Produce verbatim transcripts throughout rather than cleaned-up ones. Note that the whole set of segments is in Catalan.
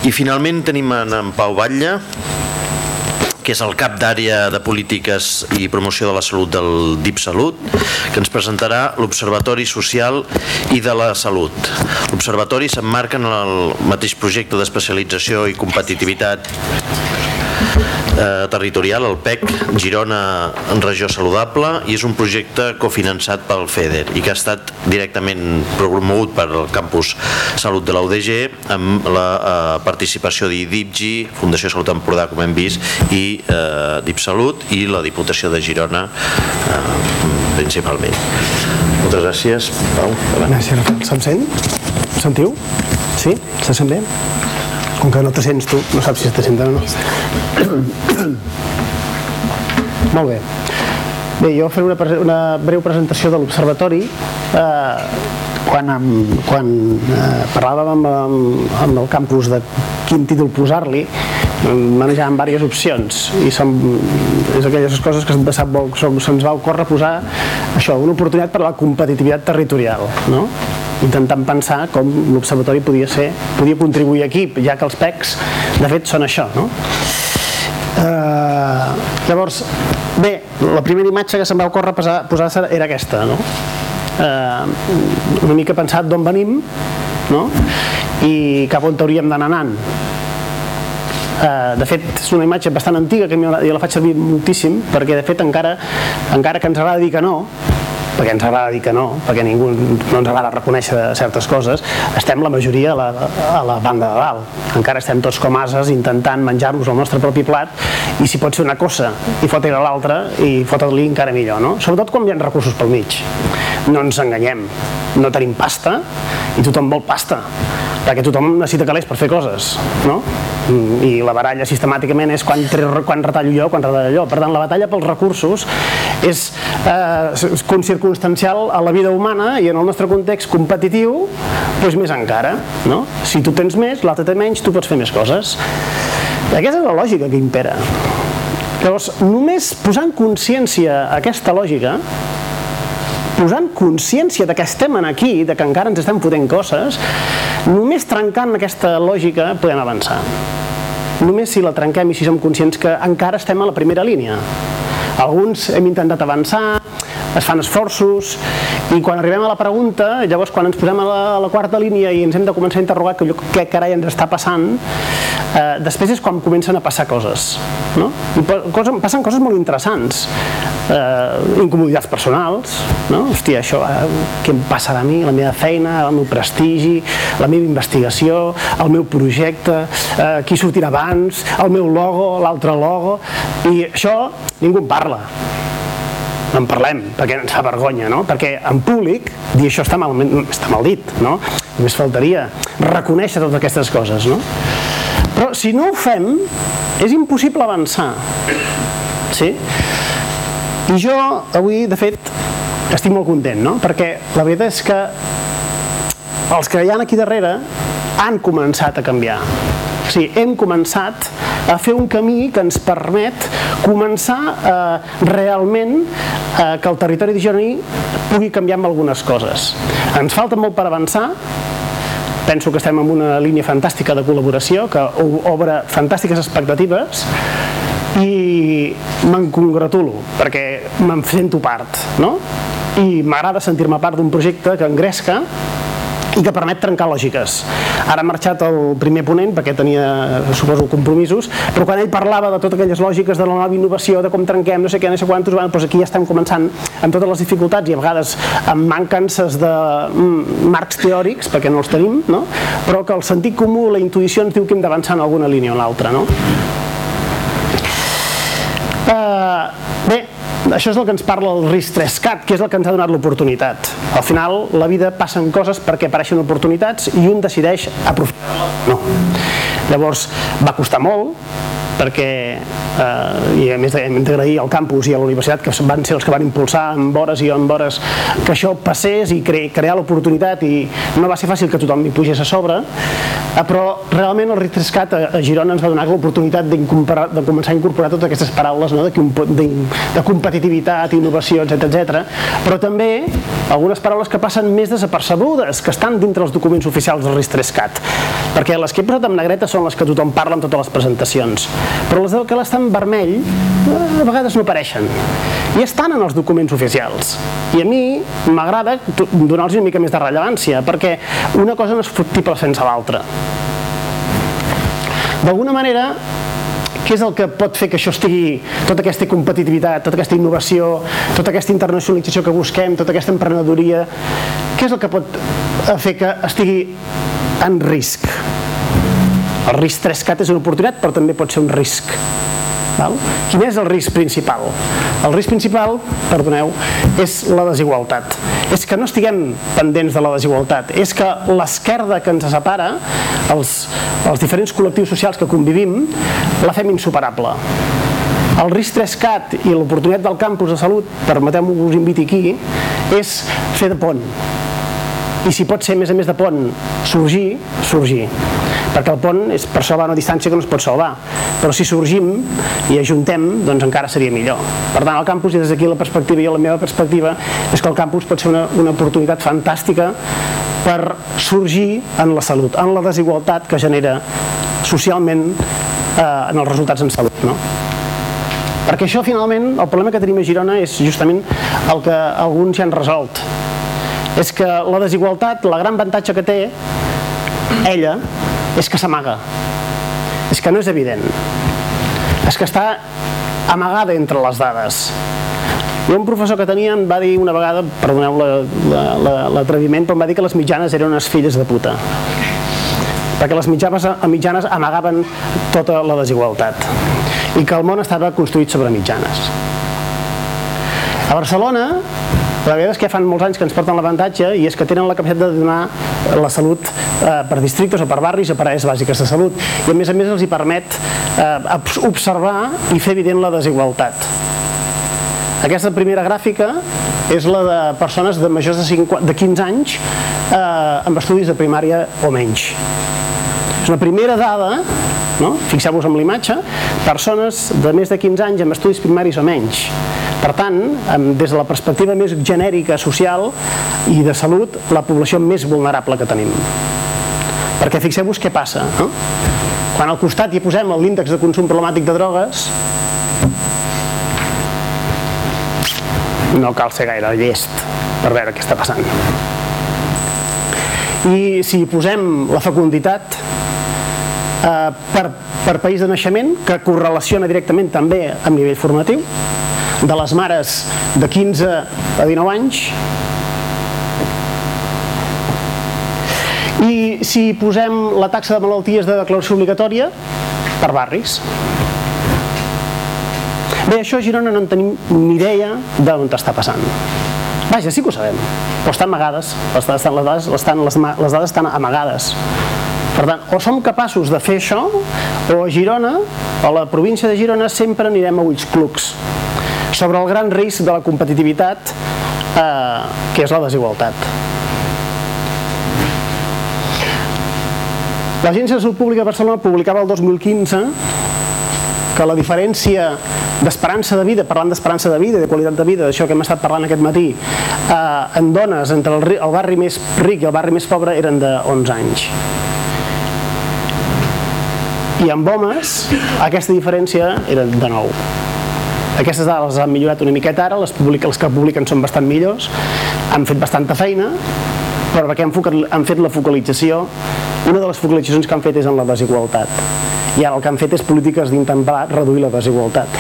I finalment tenim en Pau Batlle, que és el cap d'àrea de polítiques i promoció de la salut del DIPSalut, que ens presentarà l'Observatori Social i de la Salut. L'Observatori s'emmarca en el mateix projecte d'especialització i competitivitat eh, territorial, el P E C Girona en Regió Saludable, i és un projecte cofinançat pel FEDER i que ha estat directament promogut per el Campus Salut de la U D G amb la eh, participació d'IDIPGI, Fundació Salut Empordà, com hem vist, i eh, DIPSalut i la Diputació de Girona eh, principalment. Moltes gràcies, Pau. Gràcies, Rafael. Se'm sent? Em sentiu? Sí? Se sent bé? Com que no te sents tu, no saps si te senten o no. Molt bé. Bé, jo faré una, una breu presentació de l'Observatori. Eh, quan quan eh, parlàvem amb, amb, amb el campus de quin títol posar-li, manejàvem diverses opcions i som, és aquelles coses que se'ns va ocórrer posar això, una oportunitat per a la competitivitat territorial, no? Intentant pensar com l'Observatori podia ser, podia contribuir aquí, ja que els P E Cs de fet són això, no? Eh, llavors, bé, la primera imatge que se'm va ocórrer posar, posar era aquesta, no? Eh, una mica pensat d'on venim, no? I cap on hauríem d'anar anant. Uh, de fet, és una imatge bastant antiga que jo la faig servir moltíssim perquè de fet encara, encara que ens agrada dir que no, perquè ens agrada dir que no, perquè ningú no ens agrada reconèixer certes coses, estem la majoria a la, a la banda de dalt. Encara estem tots com ases intentant menjar-nos el nostre propi plat i si pot ser una cosa i fotre a l'altra i fotre-li encara millor, no? Sobretot quan hi ha recursos pel mig. No ens enganyem, no tenim pasta i tothom vol pasta, perquè tothom necessita calés per fer coses, no? I la baralla sistemàticament és quan, quan retallo jo, quan retallo jo. Per tant, la batalla pels recursos és eh, circumstancial a la vida humana i en el nostre context competitiu, doncs més encara, no? Si tu tens més, l'altre té menys, tu pots fer més coses. Aquesta és la lògica que impera. Llavors, només posant consciència a aquesta lògica, posant consciència de que estem aquí, de que encara ens estem fotent coses, només trencant aquesta lògica podem avançar. Només si la trenquem i si som conscients que encara estem a la primera línia. Alguns hem intentat avançar, es fan esforços, i quan arribem a la pregunta, llavors quan ens posem a la, a la quarta línia i ens hem de començar a interrogar que què carai ens està passant, eh, després és quan comencen a passar coses, no? I cosa, passen coses molt interessants, eh, incomoditats personals, no? Hòstia, això, eh, què em passarà a mi, la meva feina, el meu prestigi, la meva investigació, el meu projecte, eh, qui sortirà abans, el meu logo, l'altre logo, i això ningú en parla. No en parlem, perquè ens fa vergonya, no? Perquè en públic dir això està mal, està mal dit, no? Només faltaria reconèixer totes aquestes coses, no? Però si no ho fem, és impossible avançar. Sí? I jo avui, de fet, estic molt content, no? Perquè la veritat és que els que hi ha aquí darrere han començat a canviar. O sigui, hem començat a fer un camí que ens permet començar eh, realment eh, que el territori de Girona pugui canviar amb algunes coses. Ens falta molt per avançar, penso que estem en una línia fantàstica de col·laboració que obre fantàstiques expectatives i me'n congratulo perquè me'n sento part, no? I m'agrada sentir-me part d'un projecte que engresca i que permet trencar lògiques. Ara ha marxat el primer ponent perquè tenia, suposo, compromisos, però quan ell parlava de totes aquelles lògiques de la nova innovació, de com trenquem, no sé què, no sé quantos, doncs aquí ja estem començant amb totes les dificultats i a vegades amb mancances de mm, marcs teòrics, perquè no els tenim, no? Però que el sentit comú, la intuïció ens diu que hem d'avançar en alguna línia o l'altra, no? Uh, bé, això és el que ens parla el RIS3CAT, que és el que ens ha donat l'oportunitat. Al final, la vida passen coses perquè apareixen oportunitats i un decideix aprofitar-les. No. Llavors, va costar molt, perquè, eh, i a més hem d'agrair al campus i a la universitat, que van ser els que van impulsar amb hores i amb hores que això passés i cre crear l'oportunitat, i no va ser fàcil que tothom hi pugés a sobre, eh, però realment el RIS3CAT a, a Girona ens va donar l'oportunitat de començar a incorporar totes aquestes paraules, no? de, de, de competitivitat, innovació, etcètera, etcètera, però també algunes paraules que passen més desapercebudes, que estan dintre els documents oficials del RIS3CAT, perquè les que he posat amb negreta són les que tothom parla en totes les presentacions, però les que estan en vermell a vegades no apareixen i estan en els documents oficials, i a mi m'agrada donar-los una mica més de rellevància, perquè una cosa no és factible sense l'altra. D'alguna manera, què és el que pot fer que això estigui, tota aquesta competitivitat, tota aquesta innovació, tota aquesta internacionalització que busquem, tota aquesta emprenedoria, què és el que pot fer que estigui en risc? El RIS3CAT és una oportunitat, però també pot ser un risc. Val? Quin és el risc principal? El risc principal, perdoneu, és la desigualtat. És que no estiguem pendents de la desigualtat, és que l'esquerda que ens separa, els, els diferents col·lectius socials que convivim, la fem insuperable. El RIS3CAT i l'oportunitat del campus de salut, permeteu-me que us inviti aquí, és fer de pont. I si pot ser, a més a més de pont, sorgir, sorgir. Perquè el pont és per salvar una distància que no es pot salvar, però si sorgim i ajuntem, doncs encara seria millor. Per tant, el campus, i des d'aquí la perspectiva i la meva perspectiva, és que el campus pot ser una, una oportunitat fantàstica per sorgir en la salut, en la desigualtat que genera socialment eh, en els resultats en salut, no? Perquè això, finalment, el problema que tenim a Girona és justament el que alguns ja han resolt. És que la desigualtat, la gran avantatge que té ella, és que s'amaga, és que no és evident, és que està amagada entre les dades. I un professor que tenia em va dir una vegada, perdoneu l'atreviment, però em va dir que les mitjanes eren unes filles de puta, perquè les mitjanes, mitjanes amagaven tota la desigualtat i que el món estava construït sobre mitjanes. A Barcelona, la veritat és que ja fan molts anys que ens porten l'avantatge, i és que tenen la capacitat de donar la salut eh, per districtes o per barris o per àrees bàsiques de salut, i a més a més els hi permet eh, observar i fer evident la desigualtat. Aquesta primera gràfica és la de persones de majors de, cinquanta, de quinze anys eh, amb estudis de primària o menys. És una primera dada, no? Fixeu-vos en la imatge, persones de més de quinze anys amb estudis primaris o menys. Per tant, des de la perspectiva més genèrica, social i de salut, la població més vulnerable que tenim. Perquè fixeu-vos què passa, no? Quan al costat hi posem l'índex de consum problemàtic de drogues, no cal ser gaire llest per veure què està passant. I si hi posem la fecunditat eh, per, per país de naixement, que correlaciona directament també amb nivell formatiu, de les mares de quinze a dinou anys, i si posem la taxa de malalties de declaració obligatòria per barris. Bé, això a Girona no en tenim ni idea d'on està passant. Vaja, sí que ho sabem, però estan amagades, les dades estan, les dades, estan, les, les dades estan amagades. Per tant, o som capaços de fer això, o a Girona, a la província de Girona, sempre anirem a ulls clucs sobre el gran risc de la competitivitat, eh, que és la desigualtat. L'Agència de Salut Pública de Barcelona publicava el dos mil quinze que la diferència d'esperança de vida, parlant d'esperança de vida, de qualitat de vida, d'això que hem estat parlant aquest matí, eh, en dones entre el, el barri més ric i el barri més pobre eren de onze anys. I amb homes aquesta diferència era de nou. Aquestes dades han millorat una miqueta ara, les, publica, les que publiquen són bastant millors, han fet bastanta feina, però perquè han, han fet la focalització, una de les focalitzacions que han fet és en la desigualtat. I ara el que han fet és polítiques d'intentar reduir la desigualtat.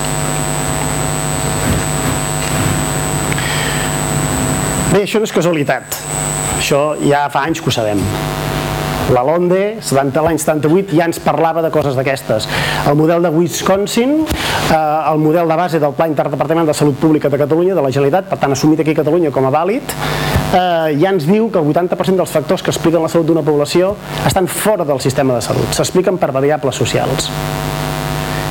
Bé, això no és casualitat, això ja fa anys que ho sabem. La LONDE, l'any setanta-vuit, ja ens parlava de coses d'aquestes. El model de Wisconsin, eh, el model de base del Pla Interdepartamental de Salut Pública de Catalunya, de la Generalitat, per tant assumit aquí a Catalunya com a vàlid, eh, ja ens diu que el vuitanta per cent dels factors que expliquen la salut d'una població estan fora del sistema de salut, s'expliquen per variables socials.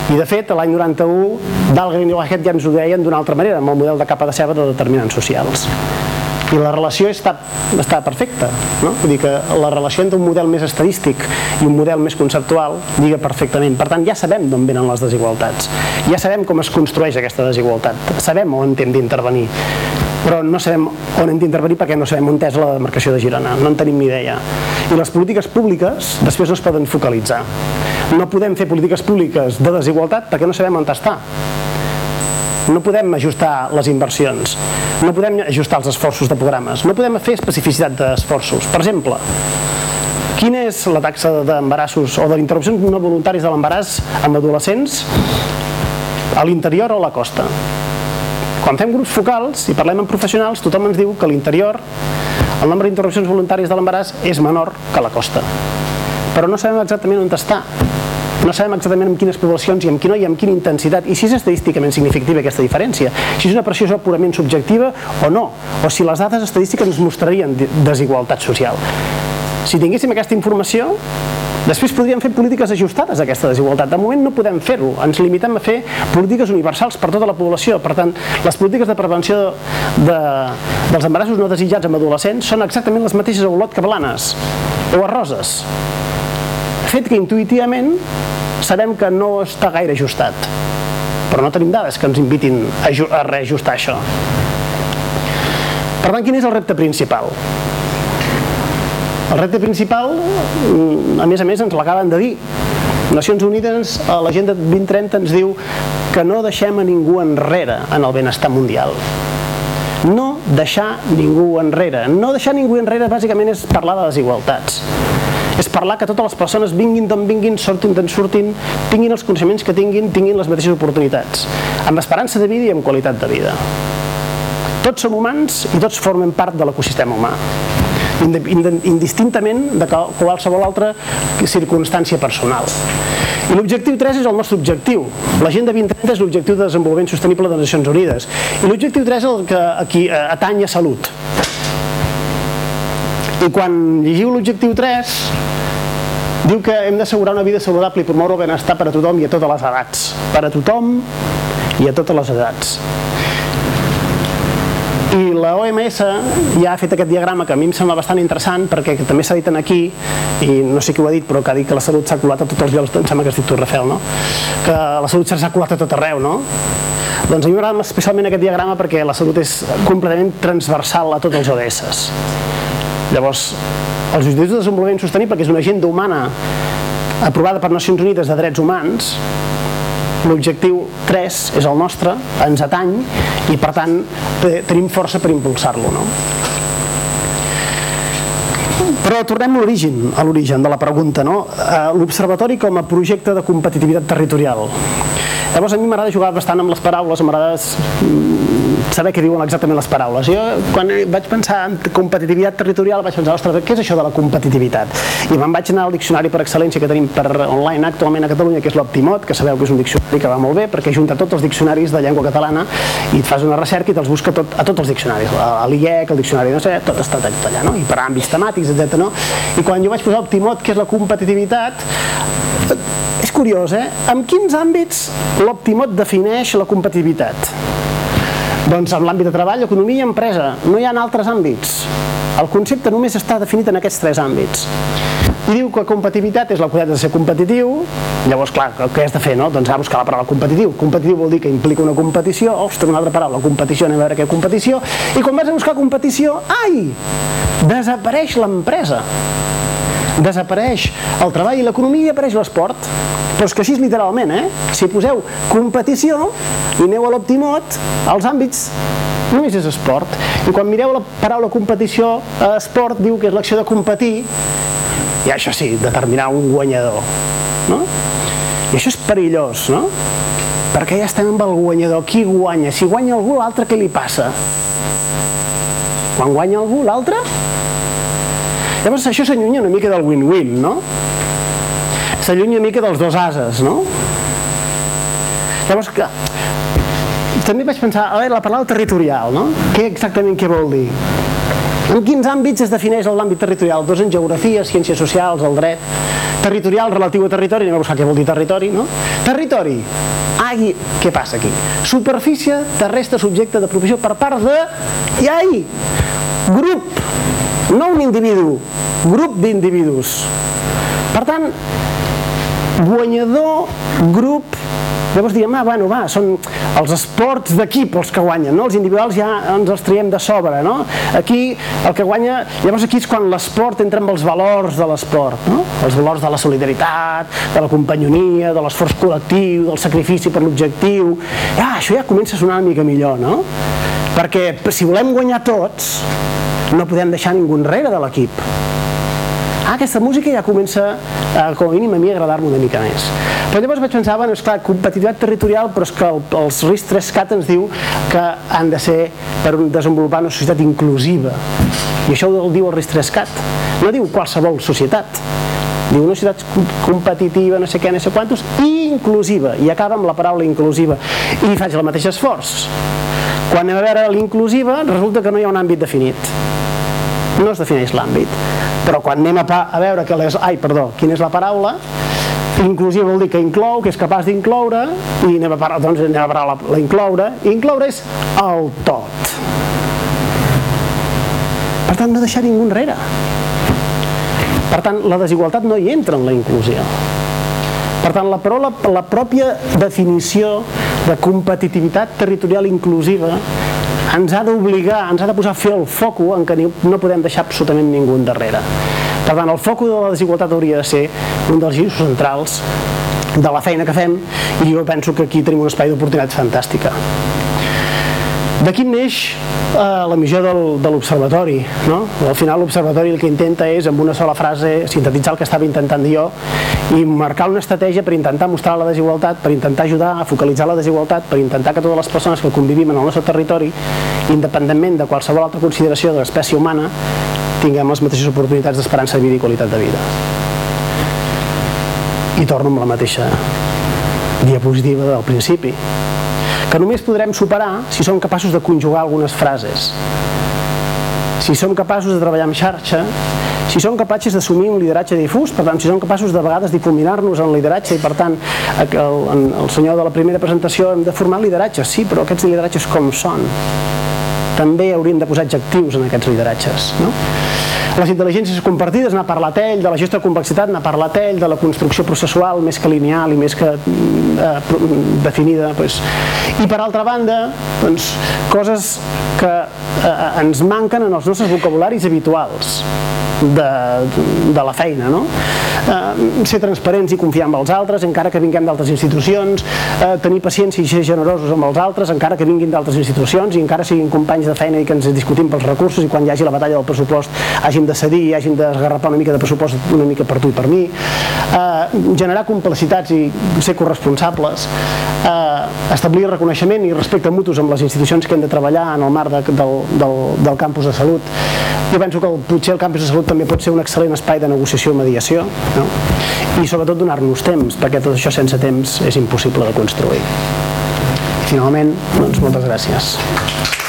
I de fet, l'any noranta-u, Dahlgren i Whitehead ja ens ho deien d'una altra manera, amb el model de capa de ceba de determinants socials. I la relació està, està perfecta, no? Vull dir que la relació entre un model més estadístic i un model més conceptual lliga perfectament. Per tant, ja sabem d'on venen les desigualtats, ja sabem com es construeix aquesta desigualtat, sabem on hem d'intervenir, però no sabem on hem d'intervenir perquè no sabem on és la demarcació de Girona, no en tenim ni idea. I les polítiques públiques després no es poden focalitzar. No podem fer polítiques públiques de desigualtat perquè no sabem on està. No podem ajustar les inversions, no podem ajustar els esforços de programes, no podem fer especificitat d'esforços. Per exemple, quina és la taxa d'embarassos o d'interrupcions no voluntaris de l'embaràs amb adolescents a l'interior o a la costa? Quan fem grups focals i parlem amb professionals, tothom ens diu que a l'interior el nombre d'interrupcions voluntàries de l'embaràs és menor que a la costa. Però no sabem exactament on està. No sabem exactament en quines poblacions i en quina i amb quina intensitat, i si és estadísticament significativa aquesta diferència, si és una precisió purament subjectiva o no, o si les dades estadístiques ens mostrarien desigualtat social. Si tinguéssim aquesta informació, després podríem fer polítiques ajustades a aquesta desigualtat. De moment no podem fer-ho, ens limitem a fer polítiques universals per tota la població. Per tant, les polítiques de prevenció de, dels embarassos no desitjats amb adolescents són exactament les mateixes a Olot que a Blanes o a Roses. Fet que intuïtivament sabem que no està gaire ajustat, però no tenim dades que ens invitin a reajustar això. Per tant, quin és el repte principal? El repte principal, a més a més, ens l'acaben de dir. Nacions Unides, a l'Agenda vint trenta ens diu que no deixem a ningú enrere en el benestar mundial. No deixar ningú enrere. No deixar ningú enrere bàsicament és parlar de desigualtats. És parlar que totes les persones vinguin d'on vinguin, surtin d'on surtin, tinguin els coneixements que tinguin, tinguin les mateixes oportunitats, amb esperança de vida i amb qualitat de vida. Tots som humans i tots formen part de l'ecosistema humà, indistintament de qualsevol altra circumstància personal. I l'objectiu tres és el nostre objectiu. L'Agenda vint trenta és l'objectiu de desenvolupament sostenible de les Nacions Unides. I l'objectiu tres és el que aquí atany a salut. I quan llegiu l'objectiu tres, diu que hem d'assegurar una vida saludable i promoure el benestar per a tothom i a totes les edats. Per a tothom i a totes les edats. I la O M S ja ha fet aquest diagrama que a mi em sembla bastant interessant perquè també s'ha dit aquí, i no sé qui ho ha dit, però que ha dit que la salut s'ha colat a tots els llocs, em sembla que has dit tu, Rafael, no? Que la salut s'ha colat a tot arreu, no? Doncs a mi m'agrada especialment aquest diagrama perquè la salut és completament transversal a tots els O D S. Llavors, els objectius de desenvolupament sostenible, que és una agenda humana aprovada per Nacions Unides de drets humans, l'objectiu tres és el nostre, ens atany, i per tant tenim força per impulsar-lo, no? Però tornem a l'origen, a l'origen de la pregunta, no? L'observatori com a projecte de competitivitat territorial. Llavors a mi m'agrada jugar bastant amb les paraules, m'agrada saber què diuen exactament les paraules. Jo quan vaig pensar en competitivitat territorial vaig pensar, ostres, què és això de la competitivitat? I me'n vaig anar al diccionari per excel·lència que tenim per online actualment a Catalunya, que és l'Optimot, que sabeu que és un diccionari que va molt bé perquè junta tots els diccionaris de llengua catalana i et fas una recerca i te'ls busca tot, a tots els diccionaris, a l'I E C, el diccionari, no sé, tot està allà, no? I per àmbits temàtics, etcètera, no? I quan jo vaig posar Optimot, que és la competitivitat, és curiós, eh? En quins àmbits l'Optimot defineix la competitivitat? Doncs en l'àmbit de treball, economia i empresa. No hi ha altres àmbits. El concepte només està definit en aquests tres àmbits. I diu que competitivitat és la qualitat de ser competitiu. Llavors, clar, què has de fer, no? Doncs ha de buscar la paraula competitiu. Competitiu vol dir que implica una competició. Ostres, una altra paraula, competició, anem a veure què competició. I quan vas a buscar competició, ai! Desapareix l'empresa. Desapareix el treball i l'economia i apareix l'esport. Però és que així és literalment, eh? Si poseu competició i aneu a l'Optimot, els àmbits només és esport. I quan mireu la paraula competició, esport diu que és l'acció de competir, i això sí, determinar un guanyador, no? I això és perillós, no? Perquè ja estem amb el guanyador. Qui guanya? Si guanya algú, l'altre què li passa? Quan guanya algú, l'altre? Llavors això s'allunya una mica del win-win, no? S'allunya una mica dels dos ases, no? Llavors, que... també vaig pensar, a veure, la paraula territorial, no? Què exactament què vol dir? En quins àmbits es defineix l'àmbit territorial? Doncs en geografia, ciències socials, el dret. Territorial relatiu a territori, anem a buscar què vol dir territori, no? Territori. Ai, què passa aquí? Superfície terrestre subjecte de provisió per part de... I ai! Grup, no un individu, grup d'individus. Per tant, guanyador, grup... Llavors diem, ah, bueno, va, són els esports d'equip els que guanyen, no? Els individuals ja ens els triem de sobre, no? Aquí el que guanya... Llavors aquí és quan l'esport entra amb els valors de l'esport, no? Els valors de la solidaritat, de la companyonia, de l'esforç col·lectiu, del sacrifici per l'objectiu... Ah, això ja comença a sonar una mica millor, no? Perquè si volem guanyar tots, no podem deixar ningú enrere de l'equip. Ah, aquesta música ja comença, eh, com a mínim a mi, a agradar-me una mica més. Però llavors vaig pensar, bueno, esclar, competitivitat territorial, però és que el, els RIS tres cat ens diu que han de ser per desenvolupar una societat inclusiva. I això ho diu el RIS tres cat. No diu qualsevol societat. Diu una societat competitiva, no sé què, no sé quantos, i inclusiva. I acaba amb la paraula inclusiva. I faig el mateix esforç. Quan anem a veure l'inclusiva, resulta que no hi ha un àmbit definit. No es defineix l'àmbit. Però quan anem a, a veure que les, ai, perdó, quina és la paraula, inclusiva vol dir que inclou, que és capaç d'incloure, i anem a parlar, doncs anem a parlar la, la incloure, i incloure és el tot. Per tant, no deixar ningú enrere. Per tant, la desigualtat no hi entra en la inclusió. Per tant, la, però la, la pròpia definició de competitivitat territorial inclusiva ens ha d'obligar, ens ha de posar fi al foco en què no podem deixar absolutament ningú endarrere. Per tant, el foco de la desigualtat hauria de ser un dels eixos centrals de la feina que fem, i jo penso que aquí tenim un espai d'oportunitat fantàstica. D'aquí neix eh, la missió del, de l'observatori, no? Al final l'observatori el que intenta és, amb una sola frase, sintetitzar el que estava intentant dir jo i marcar una estratègia per intentar mostrar la desigualtat, per intentar ajudar a focalitzar la desigualtat, per intentar que totes les persones que convivim en el nostre territori, independentment de qualsevol altra consideració de l'espècie humana, tinguem les mateixes oportunitats d'esperança de vida i qualitat de vida. I torno amb la mateixa diapositiva del principi, que només podrem superar si som capaços de conjugar algunes frases, si som capaços de treballar en xarxa, si som capaços d'assumir un lideratge difús, per tant, si som capaços de vegades difuminar-nos en lideratge, i per tant, el, el senyor de la primera presentació, hem de formar lideratges, sí, però aquests lideratges com són? També hauríem de posar adjectius en aquests lideratges, no? Les intel·ligències compartides, n'ha parlat ell, de la gestió de complexitat n'ha parlat ell, de la construcció processual més que lineal i més que eh, definida. Doncs. I per altra banda, doncs, coses que eh, ens manquen en els nostres vocabularis habituals de, de la feina, no? Eh, ser transparents i confiar en els altres, encara que vinguem d'altres institucions, eh, tenir paciència i ser generosos amb els altres, encara que vinguin d'altres institucions i encara siguin companys de feina i que ens discutim pels recursos, i quan hi hagi la batalla del pressupost hàgim de cedir i hàgim d'esgarrapar una mica de pressupost una mica per tu i per mi, eh, generar complicitats i ser corresponsables, eh, establir reconeixement i respecte mutus amb les institucions que hem de treballar en el marc de, del, del, del campus de salut. Jo penso que el, potser el campus de salut també pot ser un excel·lent espai de negociació i mediació, no? I sobretot donar-nos temps, perquè tot això sense temps és impossible de construir. I finalment, doncs moltes gràcies.